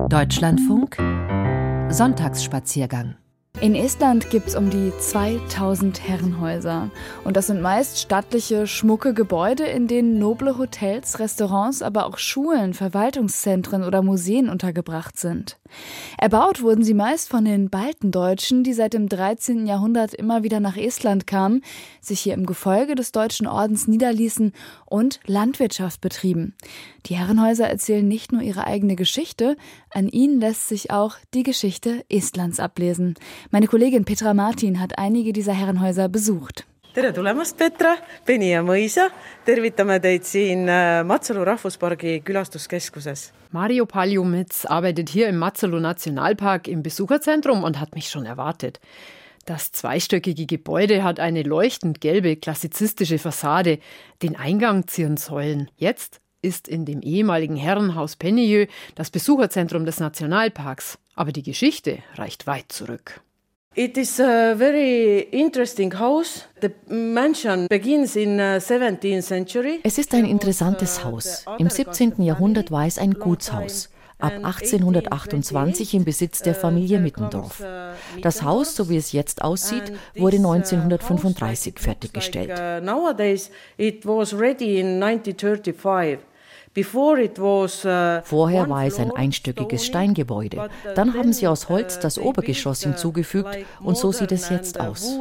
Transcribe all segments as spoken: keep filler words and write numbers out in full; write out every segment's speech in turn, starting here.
Deutschlandfunk Sonntagsspaziergang. In Estland gibt es um die zweitausend Herrenhäuser. Und das sind meist stattliche, schmucke Gebäude, in denen noble Hotels, Restaurants, aber auch Schulen, Verwaltungszentren oder Museen untergebracht sind. Erbaut wurden sie meist von den Baltendeutschen, die seit dem dreizehnten Jahrhundert immer wieder nach Estland kamen, sich hier im Gefolge des Deutschen Ordens niederließen und Landwirtschaft betrieben. Die Herrenhäuser erzählen nicht nur ihre eigene Geschichte, an ihnen lässt sich auch die Geschichte Estlands ablesen. Meine Kollegin Petra Martin hat einige dieser Herrenhäuser besucht. Tere tulemast, Petra! Penija mõisa. Tervitame teid siin Matsalu Rahvuspargi Külastuskeskuses. Mario Paljumitz arbeitet hier im Matsalu Nationalpark im Besucherzentrum und hat mich schon erwartet. Das zweistöckige Gebäude hat eine leuchtend gelbe klassizistische Fassade. Den Eingang zieren Säulen. Jetzt ist in dem ehemaligen Herrenhaus Penijö das Besucherzentrum des Nationalparks. Aber die Geschichte reicht weit zurück. It is a very interesting house. The mansion begins in seventeenth century. Es ist ein interessantes Haus. Im siebzehnten Jahrhundert war es ein Gutshaus. Ab achtzehnhundertachtundzwanzig im Besitz der Familie Mittendorf. Das Haus, so wie es jetzt aussieht, wurde neunzehnhundertfünfunddreißig fertiggestellt. Nowadays it was ready in nineteen thirty-five. Vorher war es ein einstöckiges Steingebäude. Dann haben sie aus Holz das Obergeschoss hinzugefügt und so sieht es jetzt aus.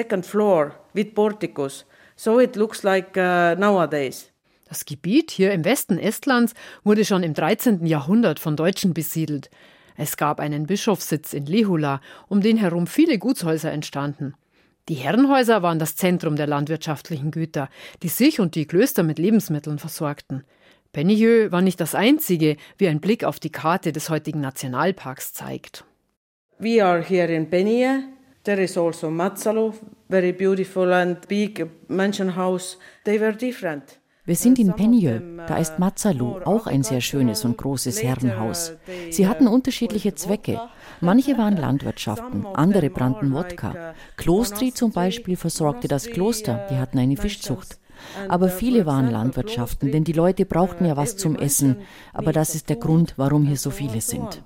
Das Gebiet hier im Westen Estlands wurde schon im dreizehnten Jahrhundert von Deutschen besiedelt. Es gab einen Bischofssitz in Lehula, um den herum viele Gutshäuser entstanden. Die Herrenhäuser waren das Zentrum der landwirtschaftlichen Güter, die sich und die Klöster mit Lebensmitteln versorgten. Penijö war nicht das einzige, wie ein Blick auf die Karte des heutigen Nationalparks zeigt. We are here in Penijö. There is also Matsalu, very beautiful and big mansion house. They were different. Wir sind in Penijö. Da ist Matsalu, auch ein sehr schönes und großes Herrenhaus. Sie hatten unterschiedliche Zwecke. Manche waren Landwirtschaften, andere brannten Wodka. Klostri zum Beispiel versorgte das Kloster, die hatten eine Fischzucht. Aber viele waren Landwirtschaften, denn die Leute brauchten ja was zum Essen. Aber das ist der Grund, warum hier so viele sind.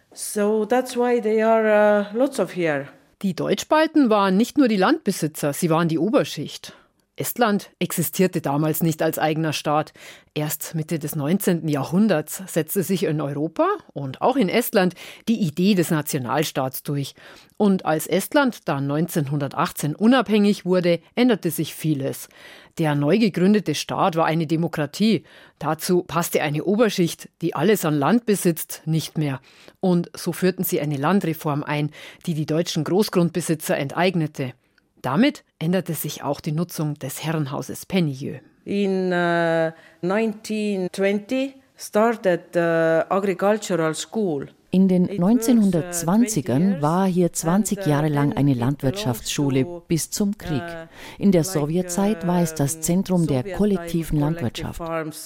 Die Deutschbalten waren nicht nur die Landbesitzer, sie waren die Oberschicht. Estland existierte damals nicht als eigener Staat. Erst Mitte des neunzehnten Jahrhunderts setzte sich in Europa und auch in Estland die Idee des Nationalstaats durch. Und als Estland dann neunzehnhundertachtzehn unabhängig wurde, änderte sich vieles. Der neu gegründete Staat war eine Demokratie. Dazu passte eine Oberschicht, die alles an Land besitzt, nicht mehr. Und so führten sie eine Landreform ein, die die deutschen Großgrundbesitzer enteignete. Damit änderte sich auch die Nutzung des Herrenhauses Penijö. In uh, nineteen twenty started the agricultural school. In den neunzehnhundertzwanzigern war hier zwanzig Jahre lang eine Landwirtschaftsschule bis zum Krieg. In der Sowjetzeit war es das Zentrum der kollektiven Landwirtschaft.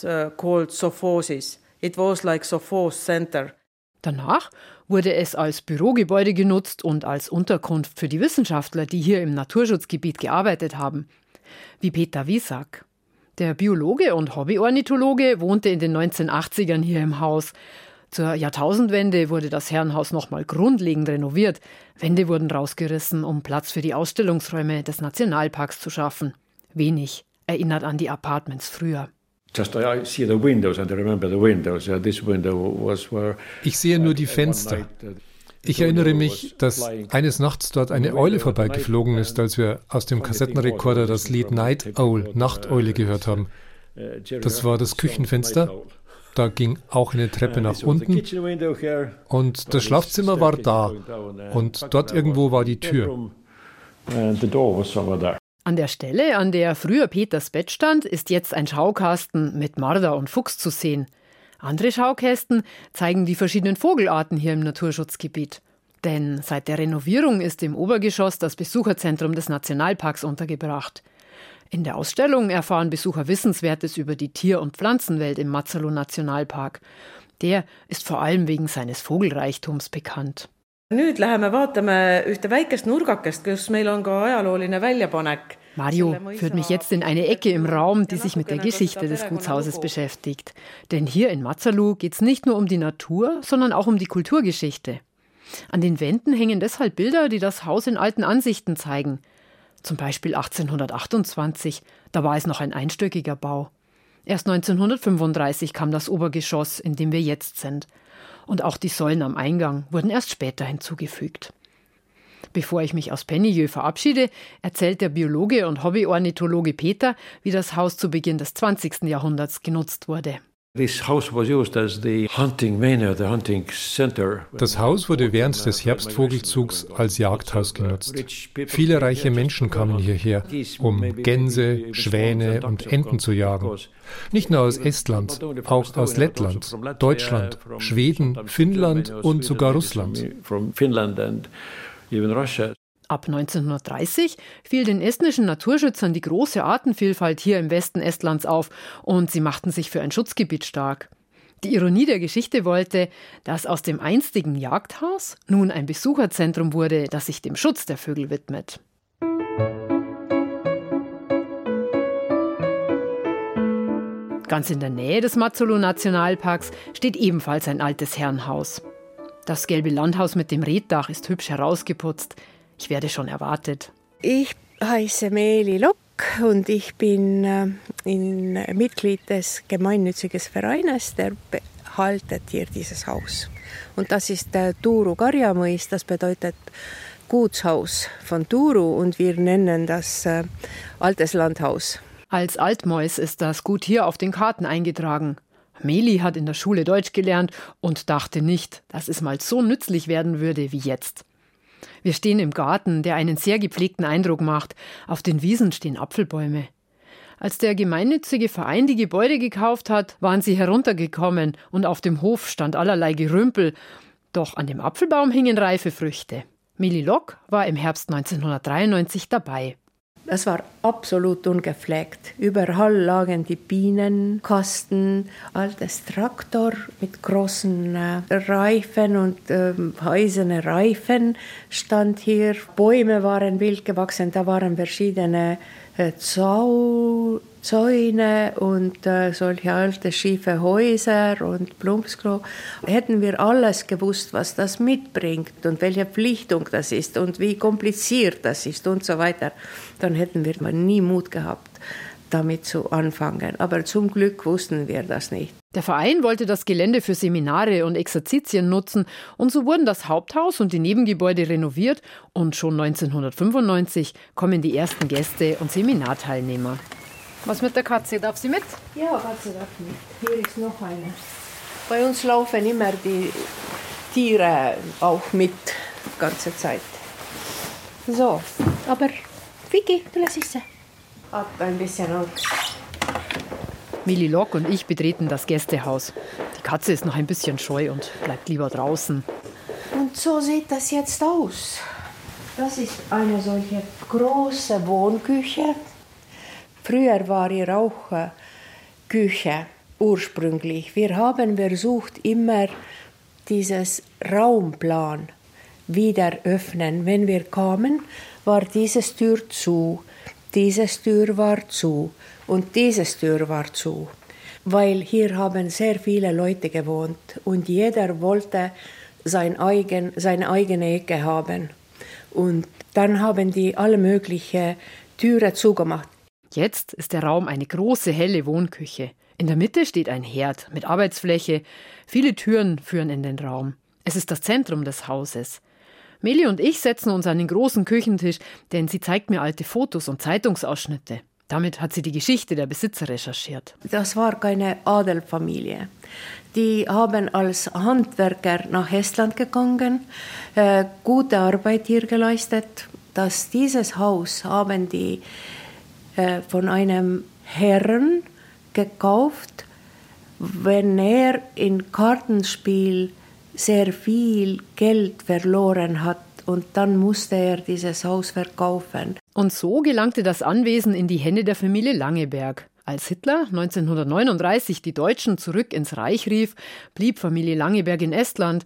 Danach wurde es als Bürogebäude genutzt und als Unterkunft für die Wissenschaftler, die hier im Naturschutzgebiet gearbeitet haben. Wie Peter Wiesack. Der Biologe und Hobbyornithologe wohnte in den neunzehnhundertachtzigern hier im Haus. Zur Jahrtausendwende wurde das Herrenhaus nochmal grundlegend renoviert. Wände wurden rausgerissen, um Platz für die Ausstellungsräume des Nationalparks zu schaffen. Wenig erinnert an die Apartments früher. Ich sehe nur die Fenster. Ich erinnere mich, dass eines Nachts dort eine Eule vorbeigeflogen ist, als wir aus dem Kassettenrekorder das Lied Night Owl, Nachteule, gehört haben. Das war das Küchenfenster. Da ging auch eine Treppe nach unten und das Schlafzimmer war da und dort irgendwo war die Tür. An der Stelle, an der früher Peters Bett stand, ist jetzt ein Schaukasten mit Marder und Fuchs zu sehen. Andere Schaukästen zeigen die verschiedenen Vogelarten hier im Naturschutzgebiet. Denn seit der Renovierung ist im Obergeschoss das Besucherzentrum des Nationalparks untergebracht. In der Ausstellung erfahren Besucher Wissenswertes über die Tier- und Pflanzenwelt im Matsalu Nationalpark. Der ist vor allem wegen seines Vogelreichtums bekannt. Nüüd läheme vaatame ühte väikest nurgakest, kus meil on ka ajalooline väljapanek. Mario führt mich jetzt in eine Ecke im Raum, die sich mit der Geschichte des Gutshauses beschäftigt. Denn hier in Matsalu geht es nicht nur um die Natur, sondern auch um die Kulturgeschichte. An den Wänden hängen deshalb Bilder, die das Haus in alten Ansichten zeigen. Zum Beispiel achtzehnhundertachtundzwanzig, da war es noch ein einstöckiger Bau. Erst neunzehnhundertfünfunddreißig kam das Obergeschoss, in dem wir jetzt sind. Und auch die Säulen am Eingang wurden erst später hinzugefügt. Bevor ich mich aus Penijö verabschiede, erzählt der Biologe und Hobbyornithologe Peter, wie das Haus zu Beginn des zwanzigsten Jahrhunderts genutzt wurde. Das Haus wurde während des Herbstvogelzugs als Jagdhaus genutzt. Viele reiche Menschen kamen hierher, um Gänse, Schwäne und Enten zu jagen. Nicht nur aus Estland, auch aus Lettland, Deutschland, Schweden, Finnland und sogar Russland. Ab neunzehnhundertdreißig fiel den estnischen Naturschützern die große Artenvielfalt hier im Westen Estlands auf und sie machten sich für ein Schutzgebiet stark. Die Ironie der Geschichte wollte, dass aus dem einstigen Jagdhaus nun ein Besucherzentrum wurde, das sich dem Schutz der Vögel widmet. Ganz in der Nähe des Matsalu-Nationalparks steht ebenfalls ein altes Herrenhaus. Das gelbe Landhaus mit dem Reetdach ist hübsch herausgeputzt. Ich werde schon erwartet. Ich heiße Meeli Lokk und ich bin äh, in, Mitglied des gemeinnützigen Vereines, der behaltet hier dieses Haus. Und das ist der Turu Karjamõis, das bedeutet Gutshaus von Turu und wir nennen das äh, Altes Landhaus. Als Altmäus ist das Gut hier auf den Karten eingetragen. Meeli hat in der Schule Deutsch gelernt und dachte nicht, dass es mal so nützlich werden würde wie jetzt. Wir stehen im Garten, der einen sehr gepflegten Eindruck macht. Auf den Wiesen stehen Apfelbäume. Als der gemeinnützige Verein die Gebäude gekauft hat, waren sie heruntergekommen und auf dem Hof stand allerlei Gerümpel. Doch an dem Apfelbaum hingen reife Früchte. Meeli Lokk war im Herbst neunzehnhundertdreiundneunzig dabei. Es war absolut ungepflegt. Überall lagen die Bienenkasten, altes Traktor mit großen äh, Reifen und äh, eiserne Reifen stand hier. Bäume waren wild gewachsen, da waren verschiedene äh, Zau Zäune und äh, solche alte schiefe Häuser und Plumpsklo. Hätten wir alles gewusst, was das mitbringt und welche Pflichtung das ist und wie kompliziert das ist und so weiter, dann hätten wir nie Mut gehabt, damit zu anfangen. Aber zum Glück wussten wir das nicht. Der Verein wollte das Gelände für Seminare und Exerzitien nutzen und so wurden das Haupthaus und die Nebengebäude renoviert und schon neunzehnhundertfünfundneunzig kommen die ersten Gäste und Seminarteilnehmer. Was mit der Katze? Darf sie mit? Ja, Katze darf mit. Hier ist noch eine. Bei uns laufen immer die Tiere auch mit, die ganze Zeit. So, aber Vicky, du lässt sie. Hat ein bisschen Angst. Meeli Lokk und ich betreten das Gästehaus. Die Katze ist noch ein bisschen scheu und bleibt lieber draußen. Und so sieht das jetzt aus. Das ist eine solche große Wohnküche. Früher war hier auch äh, Küche ursprünglich. Wir haben versucht, immer dieses Raumplan wieder öffnen. Wenn wir kamen, war diese Tür zu, diese Tür war zu und diese Tür war zu. Weil hier haben sehr viele Leute gewohnt und jeder wollte sein eigen, seine eigene Ecke haben. Und dann haben die alle möglichen Türen zugemacht. Jetzt ist der Raum eine große, helle Wohnküche. In der Mitte steht ein Herd mit Arbeitsfläche. Viele Türen führen in den Raum. Es ist das Zentrum des Hauses. Meeli und ich setzen uns an den großen Küchentisch, denn sie zeigt mir alte Fotos und Zeitungsausschnitte. Damit hat sie die Geschichte der Besitzer recherchiert. Das war keine Adelfamilie. Die haben als Handwerker nach Estland gegangen, äh, gute Arbeit hier geleistet. Dass dieses Haus haben die äh, von einem Herrn gekauft, wenn er in Kartenspiel sehr viel Geld verloren hat und dann musste er dieses Haus verkaufen. Und so gelangte das Anwesen in die Hände der Familie Langeberg. Als Hitler neunzehnhundertneununddreißig die Deutschen zurück ins Reich rief, blieb Familie Langeberg in Estland.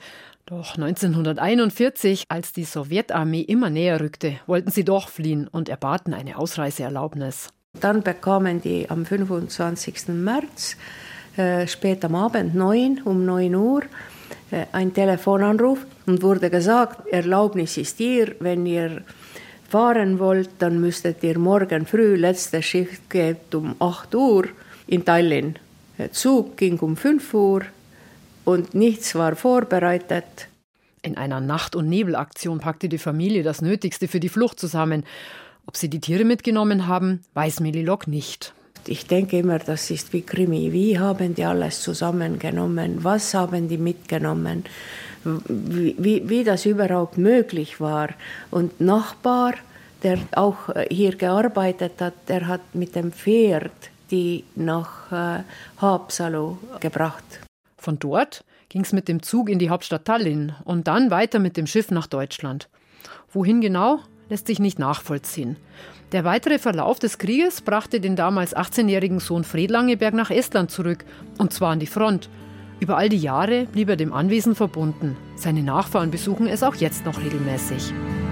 Doch neunzehnhunderteinundvierzig, als die Sowjetarmee immer näher rückte, wollten sie doch fliehen und erbaten eine Ausreiseerlaubnis. Dann bekamen die am fünfundzwanzigsten März, äh, spät am Abend, neun, um neun Uhr, äh, einen Telefonanruf und wurde gesagt, Erlaubnis ist hier, wenn ihr fahren wollt, dann müsstet ihr morgen früh, letzte Schicht geht um acht Uhr in Tallinn. Der Zug ging um fünf Uhr. Und nichts war vorbereitet. In einer Nacht- und Nebelaktion packte die Familie das Nötigste für die Flucht zusammen. Ob sie die Tiere mitgenommen haben, weiß Melilok nicht. Ich denke immer, das ist wie Krimi. Wie haben die alles zusammengenommen? Was haben die mitgenommen? Wie, wie, wie das überhaupt möglich war. Und Nachbar, der auch hier gearbeitet hat, der hat mit dem Pferd die nach äh, Haapsalu gebracht. Von dort ging es mit dem Zug in die Hauptstadt Tallinn und dann weiter mit dem Schiff nach Deutschland. Wohin genau, lässt sich nicht nachvollziehen. Der weitere Verlauf des Krieges brachte den damals achtzehnjährigen Sohn Fred Langeberg nach Estland zurück, und zwar an die Front. Über all die Jahre blieb er dem Anwesen verbunden. Seine Nachfahren besuchen es auch jetzt noch regelmäßig.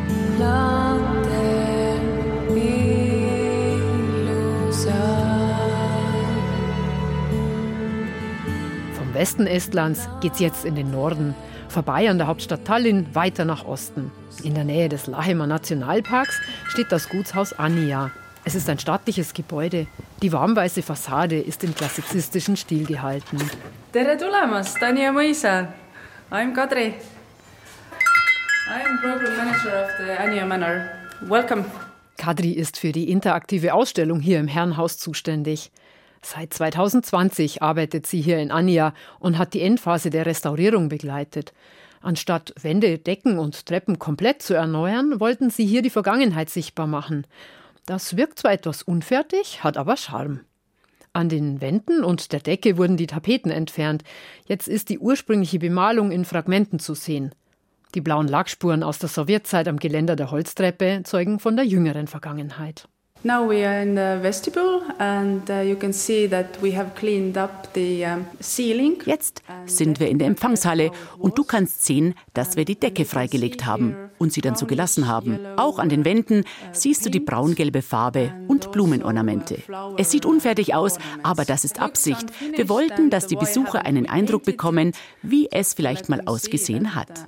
Vom Westen Estlands geht's jetzt in den Norden, vorbei an der Hauptstadt Tallinn, weiter nach Osten. In der Nähe des Lahemaa Nationalparks steht das Gutshaus Anija. Es ist ein stattliches Gebäude. Die warmweiße Fassade ist im klassizistischen Stil gehalten. Tere tulemast, Anija Mõisa. I'm Kadri. I'm program manager of the Anija Manor. Welcome. Kadri ist für die interaktive Ausstellung hier im Herrenhaus zuständig. Seit zweitausendzwanzig arbeitet sie hier in Anija und hat die Endphase der Restaurierung begleitet. Anstatt Wände, Decken und Treppen komplett zu erneuern, wollten sie hier die Vergangenheit sichtbar machen. Das wirkt zwar etwas unfertig, hat aber Charme. An den Wänden und der Decke wurden die Tapeten entfernt. Jetzt ist die ursprüngliche Bemalung in Fragmenten zu sehen. Die blauen Lackspuren aus der Sowjetzeit am Geländer der Holztreppe zeugen von der jüngeren Vergangenheit. Now we are in the vestibule and uh, you can see that we have cleaned up the um, ceiling. Jetzt sind wir in der Empfangshalle und du kannst sehen, dass wir die Decke freigelegt haben und sie dann so gelassen haben. Auch an den Wänden siehst du die braungelbe Farbe und Blumenornamente. Es sieht unfertig aus, aber das ist Absicht. Wir wollten, dass die Besucher einen Eindruck bekommen, wie es vielleicht mal ausgesehen hat.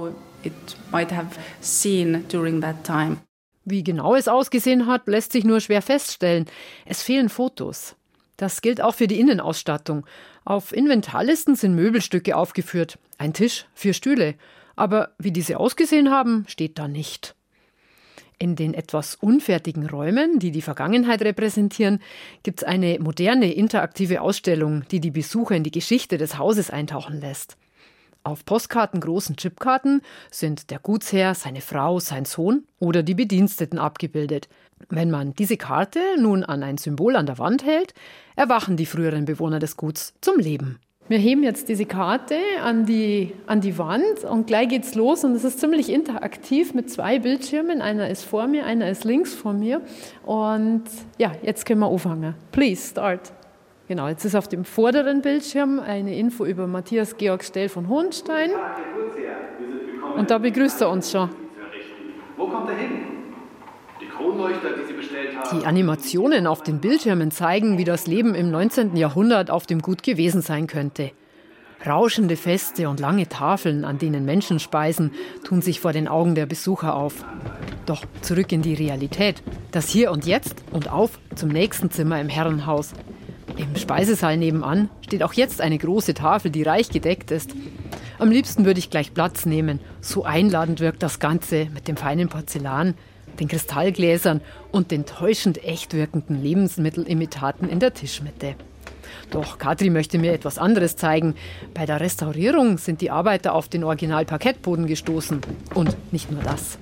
Wie genau es ausgesehen hat, lässt sich nur schwer feststellen. Es fehlen Fotos. Das gilt auch für die Innenausstattung. Auf Inventarlisten sind Möbelstücke aufgeführt. Ein Tisch, vier Stühle. Aber wie diese ausgesehen haben, steht da nicht. In den etwas unfertigen Räumen, die die Vergangenheit repräsentieren, gibt es eine moderne, interaktive Ausstellung, die die Besucher in die Geschichte des Hauses eintauchen lässt. Auf Postkarten, großen Chipkarten sind der Gutsherr, seine Frau, sein Sohn oder die Bediensteten abgebildet. Wenn man diese Karte nun an ein Symbol an der Wand hält, erwachen die früheren Bewohner des Guts zum Leben. Wir heben jetzt diese Karte an die, an die Wand und gleich geht's los. Und es ist ziemlich interaktiv mit zwei Bildschirmen. Einer ist vor mir, einer ist links von mir. Und ja, jetzt können wir anfangen. Please start. Genau, jetzt ist auf dem vorderen Bildschirm eine Info über Matthias Georg Stell von Hohenstein. Und da begrüßt er uns schon. Wo kommt er hin? Die Kronleuchter, die Sie bestellt haben. Die Animationen auf den Bildschirmen zeigen, wie das Leben im neunzehnten Jahrhundert auf dem Gut gewesen sein könnte. Rauschende Feste und lange Tafeln, an denen Menschen speisen, tun sich vor den Augen der Besucher auf. Doch zurück in die Realität. Das Hier und Jetzt und auf zum nächsten Zimmer im Herrenhaus. Im Speisesaal nebenan steht auch jetzt eine große Tafel, die reich gedeckt ist. Am liebsten würde ich gleich Platz nehmen. So einladend wirkt das Ganze mit dem feinen Porzellan, den Kristallgläsern und den täuschend echt wirkenden Lebensmittelimitaten in der Tischmitte. Doch Kadri möchte mir etwas anderes zeigen. Bei der Restaurierung sind die Arbeiter auf den Original-Parkettboden gestoßen. Und nicht nur das.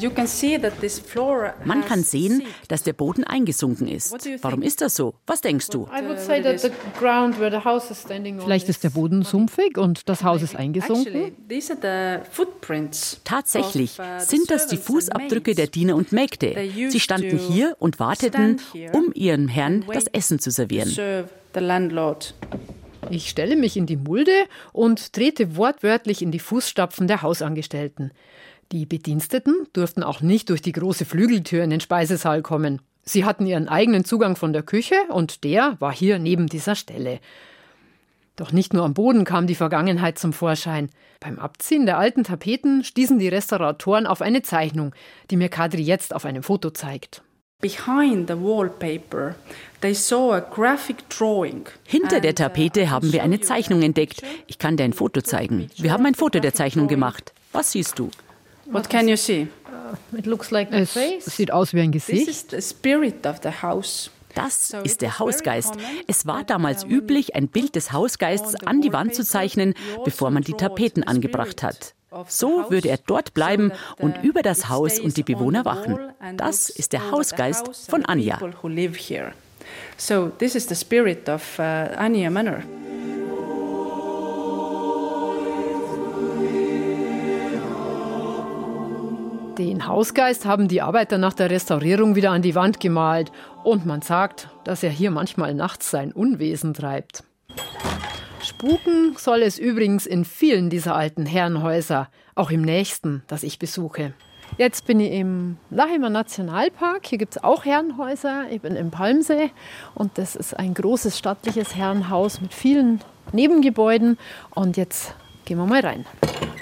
Man kann sehen, dass der Boden eingesunken ist. Warum ist das so? Was denkst du? Vielleicht ist der Boden sumpfig und das Haus ist eingesunken. Tatsächlich sind das die Fußabdrücke der Diener und Mägde. Sie standen hier und warteten, um ihrem Herrn das Essen zu servieren. Ich stelle mich in die Mulde und trete wortwörtlich in die Fußstapfen der Hausangestellten. Die Bediensteten durften auch nicht durch die große Flügeltür in den Speisesaal kommen. Sie hatten ihren eigenen Zugang von der Küche und der war hier neben dieser Stelle. Doch nicht nur am Boden kam die Vergangenheit zum Vorschein. Beim Abziehen der alten Tapeten stießen die Restauratoren auf eine Zeichnung, die mir Kadri jetzt auf einem Foto zeigt. Behind the wallpaper, they saw a graphic drawing. Hinter der Tapete haben wir eine Zeichnung entdeckt. Ich kann dir ein Foto zeigen. Wir haben ein Foto der Zeichnung gemacht. Was siehst du? What can you see? It looks like a face. Es sieht aus wie ein Gesicht. This is the spirit of the house. Das ist der Hausgeist. Es war damals üblich, ein Bild des Hausgeists an die Wand zu zeichnen, bevor man die Tapeten angebracht hat. So würde er dort bleiben und über das Haus und die Bewohner wachen. Das ist der Hausgeist von Anja. So this is the spirit of uh, Anja Manor. Den Hausgeist haben die Arbeiter nach der Restaurierung wieder an die Wand gemalt. Und man sagt, dass er hier manchmal nachts sein Unwesen treibt. Spuken soll es übrigens in vielen dieser alten Herrenhäuser, auch im nächsten, das ich besuche. Jetzt bin ich im Lahimer Nationalpark. Hier gibt es auch Herrenhäuser. Ich bin im Palmsee und das ist ein großes stattliches Herrenhaus mit vielen Nebengebäuden. Und jetzt gehen wir mal rein.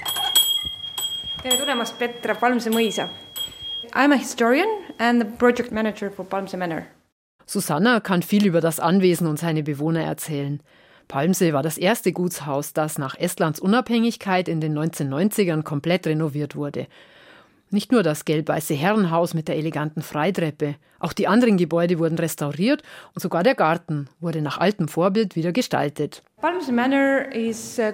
Tere tulemast Petra Palmsee mõisa. I'm a historian and the project manager for Palmsee Manor. Susanna kann viel über das Anwesen und seine Bewohner erzählen. Palmsee war das erste Gutshaus, das nach Estlands Unabhängigkeit in den neunzehnhundertneunzigern komplett renoviert wurde. Nicht nur das gelb-weiße Herrenhaus mit der eleganten Freitreppe, auch die anderen Gebäude wurden restauriert und sogar der Garten wurde nach altem Vorbild wieder gestaltet. Palmsee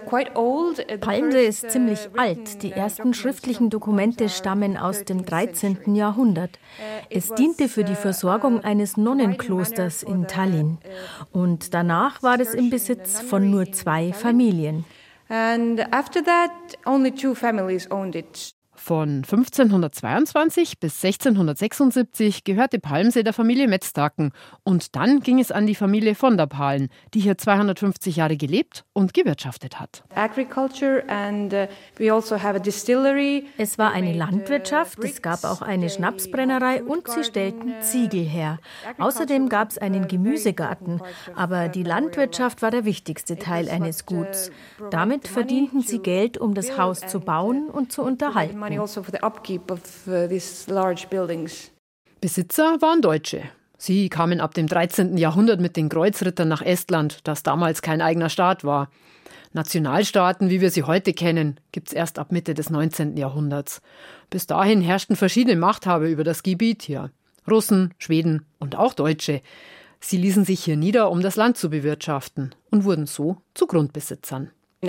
ist ziemlich alt. Die ersten schriftlichen Dokumente stammen aus dem dreizehnten Jahrhundert. Es diente für die Versorgung eines Nonnenklosters in Tallinn. Und danach war es im Besitz von nur zwei Familien. And after that, only two families owned it. Von fünfzehnhundertzweiundzwanzig bis sechzehnhundertsechsundsiebzig gehörte Palmsee der Familie Metzdaken und dann ging es an die Familie von der Pahlen, die hier zweihundertfünfzig Jahre gelebt und gewirtschaftet hat. Es war eine Landwirtschaft, es gab auch eine Schnapsbrennerei und sie stellten Ziegel her. Außerdem gab es einen Gemüsegarten, aber die Landwirtschaft war der wichtigste Teil eines Guts. Damit verdienten sie Geld, um das Haus zu bauen und zu unterhalten. Besitzer waren Deutsche. Sie kamen ab dem dreizehnten Jahrhundert mit den Kreuzrittern nach Estland, das damals kein eigener Staat war. Nationalstaaten, wie wir sie heute kennen, gibt es erst ab Mitte des neunzehnten Jahrhunderts. Bis dahin herrschten verschiedene Machthaber über das Gebiet hier. Russen, Schweden und auch Deutsche. Sie ließen sich hier nieder, um das Land zu bewirtschaften und wurden so zu Grundbesitzern. Die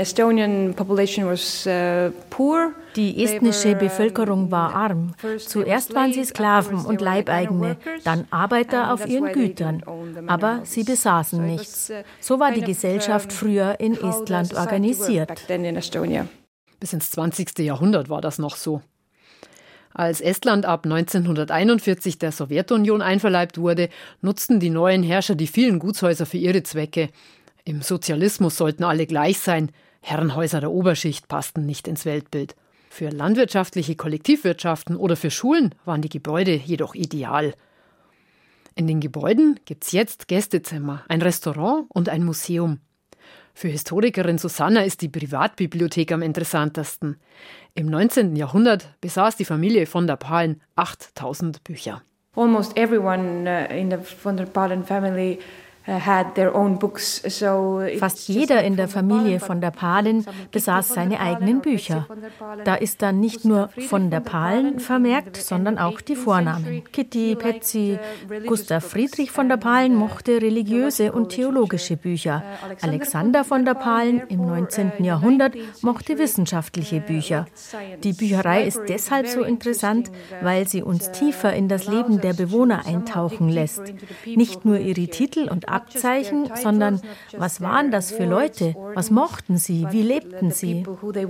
estnische Bevölkerung war arm. Zuerst waren sie Sklaven und Leibeigene, dann Arbeiter auf ihren Gütern. Aber sie besaßen nichts. So war die Gesellschaft früher in Estland organisiert. Bis ins zwanzigste Jahrhundert war das noch so. Als Estland ab neunzehnhunderteinundvierzig der Sowjetunion einverleibt wurde, nutzten die neuen Herrscher die vielen Gutshäuser für ihre Zwecke. Im Sozialismus sollten alle gleich sein. Herrenhäuser der Oberschicht passten nicht ins Weltbild. Für landwirtschaftliche Kollektivwirtschaften oder für Schulen waren die Gebäude jedoch ideal. In den Gebäuden gibt es jetzt Gästezimmer, ein Restaurant und ein Museum. Für Historikerin Susanna ist die Privatbibliothek am interessantesten. Im neunzehnten Jahrhundert besaß die Familie von der Pahlen achttausend Bücher. Almost everyone in the von der Pahlen family Fast jeder in der Familie von der Pahlen besaß seine eigenen Bücher. Da ist dann nicht nur von der Pahlen vermerkt, sondern auch die Vornamen. Kitty, Patsy. Gustav Friedrich von der Pahlen mochte religiöse und theologische Bücher. Alexander von der Pahlen im neunzehnten Jahrhundert mochte wissenschaftliche Bücher. Die Bücherei ist deshalb so interessant, weil sie uns tiefer in das Leben der Bewohner eintauchen lässt. Nicht nur ihre Titel und Abzeichen, sondern was waren das für Leute? Was mochten sie? Wie lebten sie?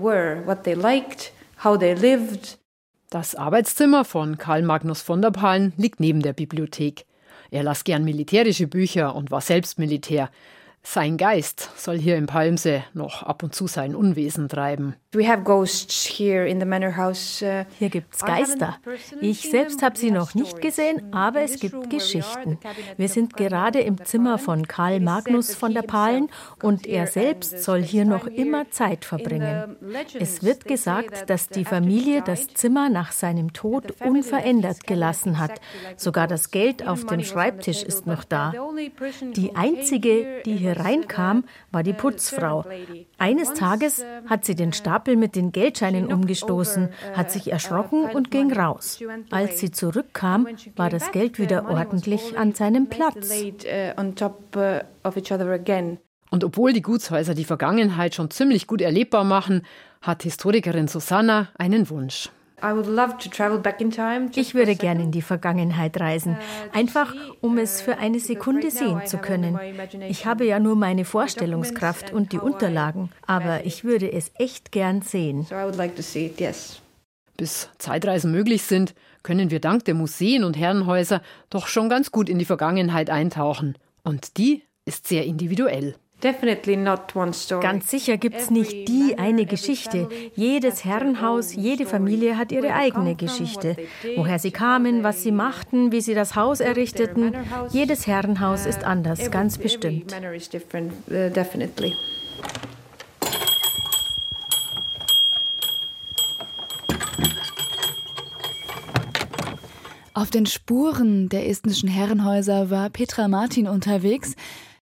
Das Arbeitszimmer von Karl Magnus von der Pahlen liegt neben der Bibliothek. Er las gern militärische Bücher und war selbst Militär. Sein Geist soll hier im Palmsee noch ab und zu sein Unwesen treiben. We have ghosts here in the manor house. Uh, hier gibt's Geister. Ich selbst habe sie noch nicht gesehen, aber es gibt Geschichten. Wir sind gerade im Zimmer von Karl Magnus von der Pahlen und er selbst soll hier noch immer Zeit verbringen. Es wird gesagt, dass die Familie das Zimmer nach seinem Tod unverändert gelassen hat. Sogar das Geld auf dem Schreibtisch ist noch da. Die einzige, die hier reinkam, war die Putzfrau. Eines Tages hat sie den Stapel mit den Geldscheinen umgestoßen, hat sich erschrocken und ging raus. Als sie zurückkam, war das Geld wieder ordentlich an seinem Platz. Und obwohl die Gutshäuser die Vergangenheit schon ziemlich gut erlebbar machen, hat Historikerin Susanna einen Wunsch. Ich würde gerne in die Vergangenheit reisen, einfach um es für eine Sekunde sehen zu können. Ich habe ja nur meine Vorstellungskraft und die Unterlagen, aber ich würde es echt gern sehen. Bis Zeitreisen möglich sind, können wir dank der Museen und Herrenhäuser doch schon ganz gut in die Vergangenheit eintauchen. Und die ist sehr individuell. Ganz sicher gibt es nicht die eine Geschichte. Jedes Herrenhaus, jede Familie hat ihre eigene Geschichte. Woher sie kamen, was sie machten, wie sie das Haus errichteten. Jedes Herrenhaus ist anders, ganz bestimmt. Auf den Spuren der estnischen Herrenhäuser war Petra Martin unterwegs